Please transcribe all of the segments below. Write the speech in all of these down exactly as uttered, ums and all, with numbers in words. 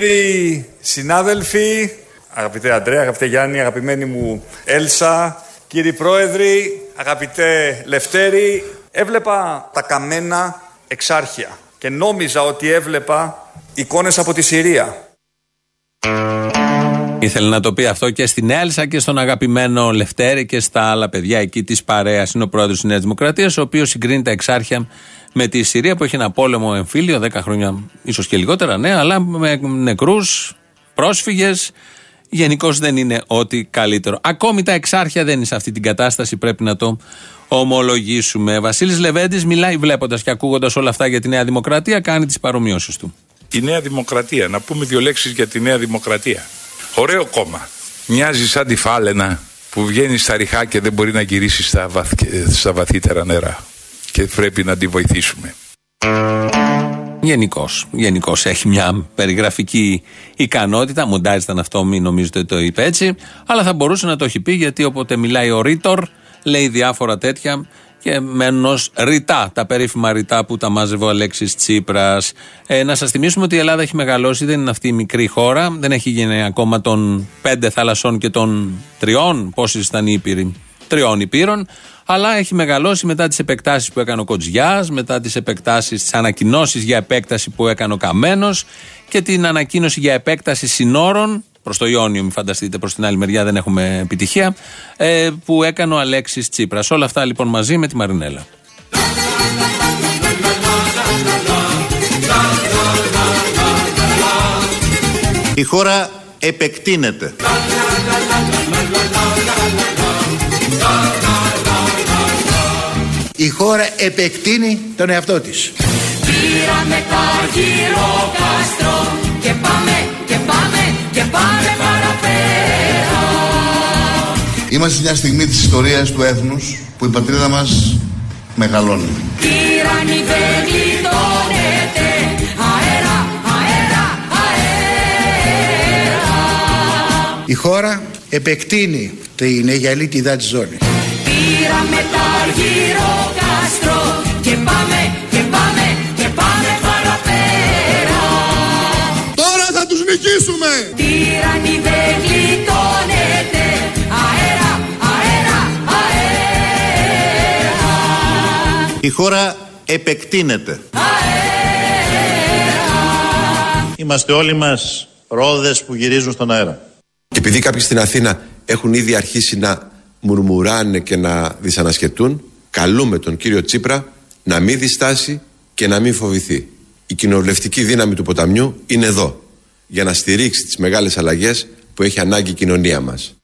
Κύριοι συνάδελφοι, αγαπητέ Αντρέα, αγαπητέ Γιάννη, αγαπημένη μου Έλσα, κύριοι πρόεδροι, αγαπητέ Λευτέρη, έβλεπα τα καμένα εξάρχεια και νόμιζα ότι έβλεπα εικόνες από τη Συρία. Ήθελε να το πει αυτό και στην Έλσα και στον αγαπημένο Λευτέρη και στα άλλα παιδιά εκεί της παρέας. Είναι ο πρόεδρος της Νέας Δημοκρατίας, ο οποίος συγκρίνει τα εξάρχεια με τη Συρία που έχει ένα πόλεμο εμφύλιο, δέκα χρόνια ίσως και λιγότερα, ναι, αλλά με νεκρούς, πρόσφυγες. Γενικώς δεν είναι ό,τι καλύτερο. Ακόμη τα εξάρχεια δεν είναι σε αυτή την κατάσταση, πρέπει να το ομολογήσουμε. Βασίλης Λεβέντης μιλάει βλέποντας και ακούγοντας όλα αυτά για τη Νέα Δημοκρατία, κάνει τις παρομοιώσεις του. Η Νέα Δημοκρατία, να πούμε δύο λέξεις για τη Νέα Δημοκρατία. Ωραίο κόμμα. Μοιάζει σαν τη φάλαινα που βγαίνει στα ριχά και δεν μπορεί να γυρίσει στα, βαθ... στα βαθύτερα νερά. Και πρέπει να τη βοηθήσουμε. Γενικώς, γενικώς έχει μια περιγραφική ικανότητα. Μοντάζ ήταν αυτό, μην νομίζετε ότι το είπε έτσι. Αλλά θα μπορούσε να το έχει πει, γιατί όποτε μιλάει ο ρήτορ λέει διάφορα τέτοια και μένουν ως ρητά, τα περίφημα ρητά που τα μάζευε ο Αλέξης Τσίπρας. Ε, να σας θυμίσουμε ότι η Ελλάδα έχει μεγαλώσει, δεν είναι αυτή η μικρή χώρα, δεν έχει γίνει ακόμα των πέντε θαλασσών και των τριών, πόσες ήταν οι ήπειροι, τριών υπήρων, αλλά έχει μεγαλώσει μετά τις επεκτάσεις που έκανε ο Κοτζιάς, μετά τις επεκτάσεις, τις ανακοινώσεις για επέκταση που έκανε ο Καμένος και την ανακοίνωση για επέκταση συνόρων προς το Ιόνιο, μην φανταστείτε, προς την άλλη μεριά δεν έχουμε επιτυχία, ε, που έκανε ο Αλέξης Τσίπρας. Όλα αυτά λοιπόν μαζί με τη Μαρινέλα. Η χώρα επεκτείνεται. Η χώρα επεκτείνει τον εαυτό της. Πήραμε Αργύρο Κάστρο και πάμε και πάμε και πάμε παραπέρα. Είμαστε σε μια στιγμή της ιστορίας του έθνους που η πατρίδα μας μεγαλώνει. Τύραννη δεν γλιτώνεται, αέρα, αέρα, αέρα. Η χώρα επεκτείνει την αιγιαλίτιδα της ζώνης. Πήραμε Αργύρο Κάστρο και πάμε και πάμε και πάμε παραπέρα. Τώρα θα τους νικήσουμε! Τύραννη δεν γλιτώνεται, αέρα, αέρα, αέρα. Η χώρα επεκτείνεται. Αέρα. Είμαστε όλοι μας ρόδες που γυρίζουν στον αέρα. Και επειδή κάποιοι στην Αθήνα έχουν ήδη αρχίσει να μουρμουράνε και να δυσανασχετούν, καλούμε τον κύριο Τσίπρα να μην διστάσει και να μην φοβηθεί. Η κοινοβουλευτική δύναμη του ποταμιού είναι εδώ για να στηρίξει τις μεγάλες αλλαγές που έχει ανάγκη η κοινωνία μας.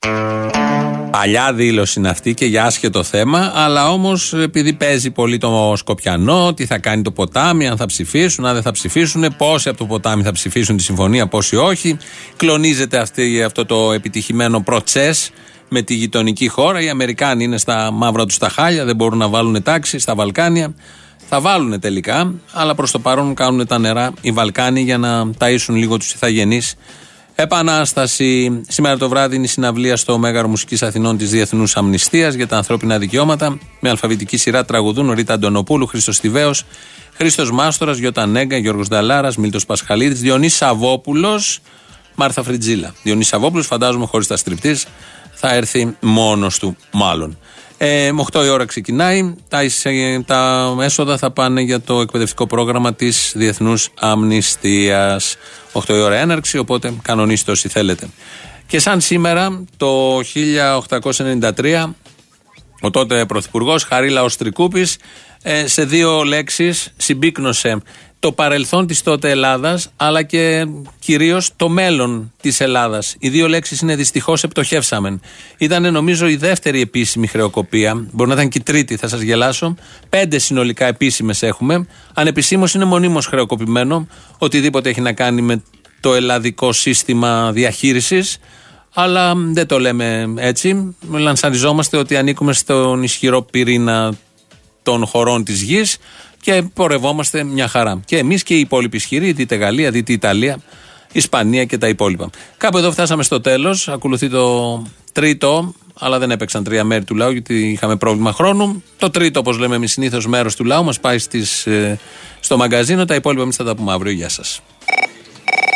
Παλιά δήλωση είναι αυτή και για άσχετο θέμα, αλλά όμως επειδή παίζει πολύ το Σκοπιανό, τι θα κάνει το ποτάμι, αν θα ψηφίσουν, αν δεν θα ψηφίσουν, πόσοι από το ποτάμι θα ψηφίσουν τη συμφωνία, πόσοι όχι. Κλονίζεται αυτή, αυτό το επιτυχημένο προτσές με τη γειτονική χώρα. Οι Αμερικάνοι είναι στα μαύρα τους τα χάλια, δεν μπορούν να βάλουν τάξη στα Βαλκάνια. Θα βάλουν τελικά, αλλά προς το παρόν κάνουν τα νερά οι Βαλκάνοι για να ταΐσουν λίγο τους ηθαγενείς. Επανάσταση. Σήμερα το βράδυ είναι η συναυλία στο Μέγαρο Μουσικής Αθηνών της Διεθνούς Αμνηστίας για τα ανθρώπινα δικαιώματα. Με αλφαβητική σειρά τραγουδούν Ρίτα Αντωνοπούλου, Χρήστος Στιβαίος, Χρήστος Μάστορας, Γιώτα Νέγκα, Γιώργος Νταλάρας, Μίλτος Πασχαλίδης, Διονύσης Σαββόπουλος, Μάρθα Φριτζίλα. Διονύσης Σαββόπουλος, φαντάζομαι χωρίς τα στριπτής, θα έρθει μόνος του μάλλον. Ε, με οκτώ η ώρα ξεκινάει. Τα, τα έσοδα θα πάνε για το εκπαιδευτικό πρόγραμμα της Διεθνούς Αμνηστίας. οκτώ η ώρα έναρξη, οπότε κανονίστε όσοι θέλετε. Και σαν σήμερα το χίλια οκτακόσια ενενήντα τρία ο τότε πρωθυπουργός Χαρίλαος Τρικούπης ε, σε δύο λέξεις συμπίκνωσε το παρελθόν της τότε Ελλάδας, αλλά και κυρίως το μέλλον της Ελλάδας. Οι δύο λέξεις είναι δυστυχώς επτοχεύσαμεν. Ήταν νομίζω η δεύτερη επίσημη χρεοκοπία, μπορεί να ήταν και η τρίτη, θα σας γελάσω. Πέντε συνολικά επίσημες έχουμε. Ανεπισήμως είναι μονίμως χρεοκοπημένο, οτιδήποτε έχει να κάνει με το ελλαδικό σύστημα διαχείρισης. Αλλά δεν το λέμε έτσι. Λανσαριζόμαστε ότι ανήκουμε στον ισχυρό πυρήνα των χωρών της γης και πορευόμαστε μια χαρά. Και εμείς και οι υπόλοιποι ισχυροί, δείτε Γαλλία, δείτε Ιταλία, Ισπανία και τα υπόλοιπα. Κάπου εδώ φτάσαμε στο τέλος. Ακολουθεί το τρίτο, αλλά δεν έπαιξαν τρία μέρη του λαού γιατί είχαμε πρόβλημα χρόνου. Το τρίτο, όπως λέμε εμείς συνήθως, μέρος του λαού μας πάει στις, στο μαγκαζίνο. Τα υπόλοιπα εμείς θα τα πούμε αύριο. Γεια σας.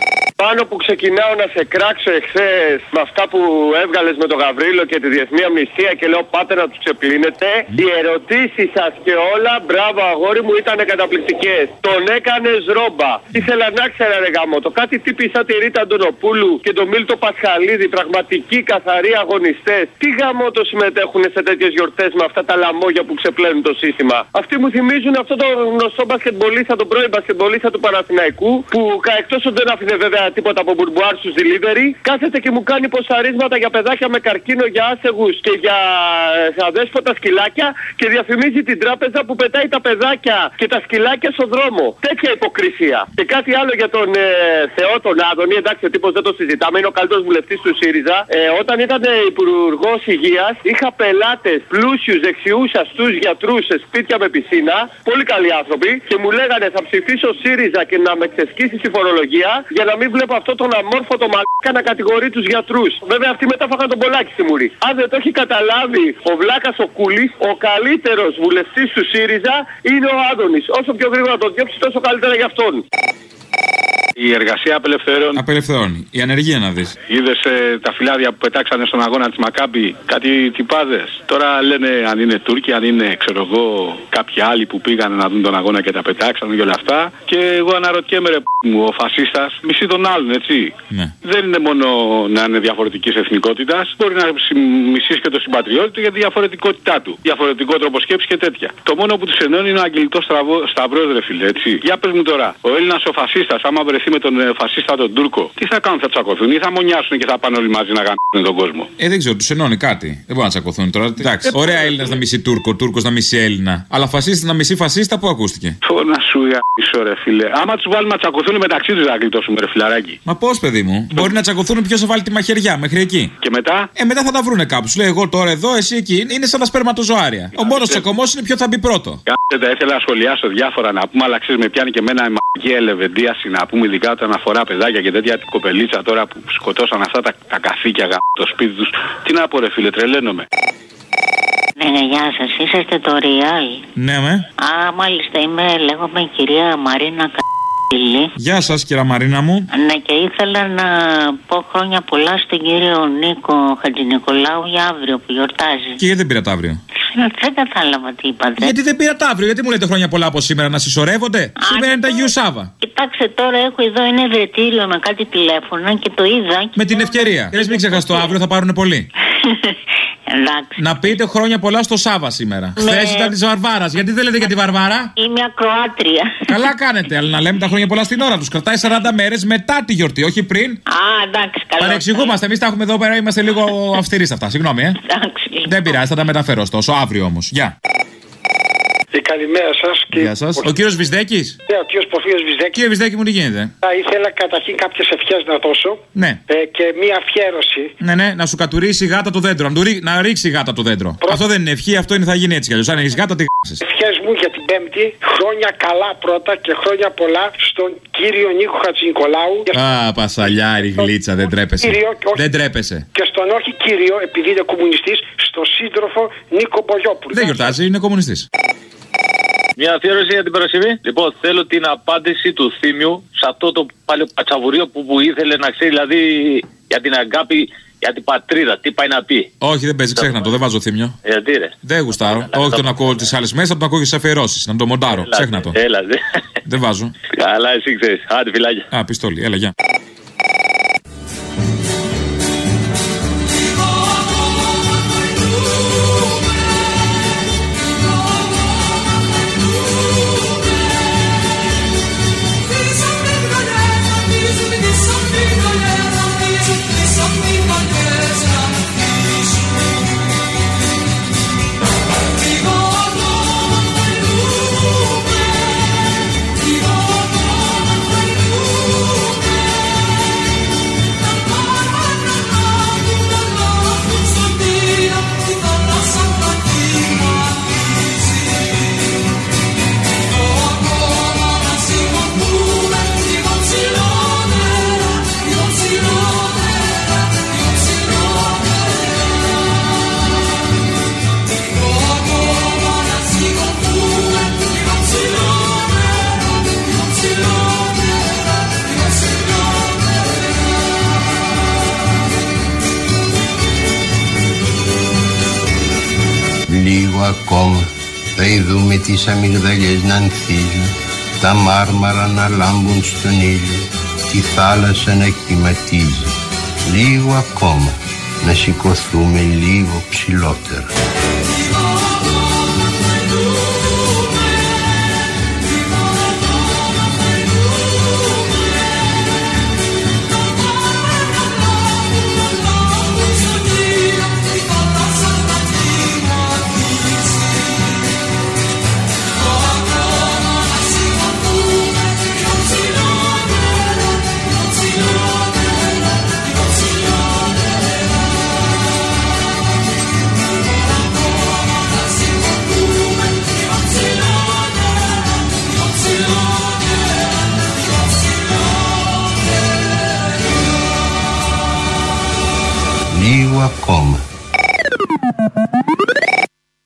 πάνω που ξεκινάω να σε κράξω εχθές με αυτά που έβγαλες με τον Γαβρίλο και τη Διεθνή Αμνηστία και λέω πάτε να τους ξεπλύνετε. Οι ερωτήσεις σας και όλα, μπράβο αγόρι μου, ήταν καταπληκτικές. Τον έκανες ρόμπα. Ήθελα να ξέρω ρε γάμο το κάτι τύποι σαν τη Ρίτα Αντωνοπούλου και τον Μίλτο Πασχαλίδη, πραγματικοί καθαροί αγωνιστές. Τι γάμο το συμμετέχουν σε τέτοιες γιορτές με αυτά τα λαμόγια που ξεπλένουν το σύστημα. Αυτοί μου θυμίζουν αυτό το γνωστό μπασκετμπολίστα, τον πρώην μπασκετμπολίστα του Παναθηναϊκού, που εκτός ότι δεν άφηνε βέβαια τίποτα από μπουρμπουάρ στους delivery, κάθεται και μου κάνει ποσαρίσματα για παιδάκια με καρκίνο, για άσεγους και για αδέσποτα σκυλάκια και διαφημίζει την τράπεζα που πετάει τα παιδάκια και τα σκυλάκια στον δρόμο. Τέτοια υποκρισία. Και κάτι άλλο για τον ε, Θεό τον Άδωνη, εντάξει ο τύπος δεν το συζητάμε, είναι ο καλύτερος βουλευτής του ΣΥΡΙΖΑ. Ε, όταν ήταν υπουργός υγείας, είχα πελάτες πλούσιους, δεξιούς, αστούς γιατρούς σε σπίτια με πισίνα, πολύ καλοί άνθρωποι, και μου λέγανε θα ψηφίσω ΣΥΡΙΖΑ και να με ξεσκίσει στη φορολογία για να μην βλέπω αυτό τον αμόρφωτο μαλάκα να κατηγορεί τους γιατρούς. Βέβαια αυτοί μετά φάγαν τον Πολάκη στη μουρή. Αν δεν το έχει καταλάβει ο Βλάκας ο Κούλης, ο καλύτερος βουλευτής του ΣΥΡΙΖΑ είναι ο Άδωνης. Όσο πιο γρήγορα το διώξει, τόσο καλύτερα για αυτόν. Η εργασία απελευθερώνει. Απελευθερώνει. Η ανεργία να δεις. Είδες ε, τα φυλάδια που πετάξανε στον αγώνα της Μακάμπη, κάτι τυπάδες. Τώρα λένε αν είναι Τούρκοι, αν είναι ξέρω εγώ κάποιοι άλλοι που πήγανε να δουν τον αγώνα και τα πετάξανε και όλα αυτά. Και εγώ αναρωτιέμαι ρε π*** μου, ο φασίστας μισεί τον άλλον, έτσι. Ναι. Δεν είναι μόνο να είναι διαφορετικής εθνικότητας. Μπορεί να μισείς και το συμπατριώτη του για τη διαφορετικότητά του. Διαφορετικό τρόπο σκέψη και τέτοια. Το μόνο που τους ενώνει είναι ο αγγελικός σταυρός, ρε φίλε, έτσι. Για πες μου τώρα, ο Έλληνας ο φασίστας, άμα βρεθεί με τον ε, φασίστα τον Τούρκο, τι θα κάνουν, θα τσακωθούν ή θα μονιάσουν και θα πάνε όλοι μαζί να γαμίσουν τον κόσμο. Ε, δεν ξέρω, τους ενώνει κάτι. Δεν μπορούν να τσακωθούν τώρα. Εντάξει, ε, ωραία Έλληνας να μισεί Τούρκο, Τούρκος να μισεί Έλληνα. Αλλά φασίστα να μισεί φασίστα, πού ακούστηκε. Πω να σου γαμίσω, ρε φίλε. Άμα τους βάλουμε να τσακωθούν μεταξύ τους, θα γλιτώσουμε, ρε φιλαράκι. Μα πώς, παιδί μου, μπορεί να τσακωθούν ποιος θα βάλει τη μαχαιριά μέχρι εκεί. Και μετά. Ε, μετά θα τα βρούνε κάπου. Σου λέει εγώ τώρα εδώ, εσύ εκεί. Είναι σαν τα σπερματοζωάρια. Ο μόνος τσακωμός είναι ποιο θα μπει πρώτο. Κάτσε, ήθελα να σχολιάσω διάφορα να πούμε, αλλά ξέρεις με πιάνει και εμένα η μαγική ελεβεντίαση να πούμε, ειδικά όταν αφορά παιδάκια και τέτοια την κοπελίτσα τώρα που σκοτώσαν αυτά τα, τα καθήκια γα... το σπίτι τους. Τι να πω, ρε φίλε, τρελαίνομαι. Ναι, ναι, γεια σας, είσαστε το Real. Ναι, με. Α, μάλιστα, είμαι, λέγομαι κυρία Μαρίνα Κα... Γεια σας, κυρία Μαρίνα μου. Ναι, και ήθελα να πω χρόνια πολλά στον κύριο Νίκο Χατζηνικολάου για αύριο που γιορτάζει. Και γιατί δεν πήρατε αύριο? Δεν κατάλαβα τι είπατε. Γιατί δεν πήρατε αύριο, γιατί μου λέτε χρόνια πολλά από σήμερα να συσσωρεύονται? Σήμερα είναι τα Αγίου Σάββα. Κοιτάξτε τώρα, έχω εδώ ένα ευρετήριο με κάτι τηλέφωνα και το είδα. Με την ευκαιρία. Λες μην ξεχαστώ, αύριο θα πάρουν πολλοί. Εντάξει. Να πείτε χρόνια πολλά στο Σάββα σήμερα. Ναι. Χθες ήταν τη Βαρβάρα. Γιατί δεν λέτε για τη Βαρβάρα? Είμαι ακροάτρια. Καλά κάνετε, αλλά να λέμε τα χρόνια πολλά στην ώρα τους. Κρατάει σαράντα μέρες μετά τη γιορτή, όχι πριν. Α, εντάξει, καλά. Παρεξηγούμαστε. Εμείς τα έχουμε εδώ πέρα, είμαστε λίγο αυστηροί σε αυτά. Συγγνώμη, ε. Εντάξει. Δεν πειράζει, θα τα μεταφέρω ωστόσο. Αύριο όμως. Γεια. Ε, καλημέρα σας. Και... Γεια σας. Ο κύριος Βυσδέκης. Ναι, ο κύριος Πορφύριος Βυσδέκης. Κύριε Βυσδέκη μου, τι γίνεται? Θα ήθελα καταρχήν κάποιες ευχές να δώσω. Ναι. Ε, και μία αφιέρωση. Ναι, ναι, να σου κατουρίσει η γάτα το δέντρο. Να, ρί... να ρίξει η γάτα το δέντρο. Προ... Αυτό δεν είναι ευχή, αυτό είναι θα γίνει έτσι κι αλλιώς. Αν έχεις γάτα, τη γάσεις. Ευχές μου για την Πέμπτη. Χρόνια καλά πρώτα και χρόνια πολλά στον κύριο Νίκο Χατζηνικολάου. Α, πασαλιάρη γλίτσα, δεν τρέπεσαι. Κύριο, όχι... Δεν τρέπεσαι. Και στον όχι κύριο, επειδή είναι κομμουνιστής, στον σύντροφο Νίκο Μπογιόπουλο. Δεν γιορτάζει, είναι κομμουνιστής. Μια αφιέρωση για την Παρασκευή. Λοιπόν, θέλω την απάντηση του Θήμιου σε αυτό το παλαιοπατσαβουρίο που, που ήθελε να ξέρει, δηλαδή για την αγάπη, για την πατρίδα. Τι πάει να πει. Όχι, δεν παίζει, ξέχνα το, δεν βάζω Θήμιο. Γιατί ρε. Δεν γουστάρω. Όχι, τον ακούω τις άλλες μέσα, τον ακούω και στις αφιερώσεις. Να τον μοντάρω. Ξέχνα το. Έλα, δεν βάζω. Καλά, εσύ ξέρεις. Άντε, φιλάκια. Α, πιστόλι, έλα, γεια. ακόμα θα ειδούμε τις αμυγδαλιές να ανθίζουν, τα μάρμαρα να λάμπουν στον ήλιο, τη θάλασσα να κυματίζει. Λίγο ακόμα, να σηκωθούμε λίγο ψηλότερα. Λίγο ακόμα.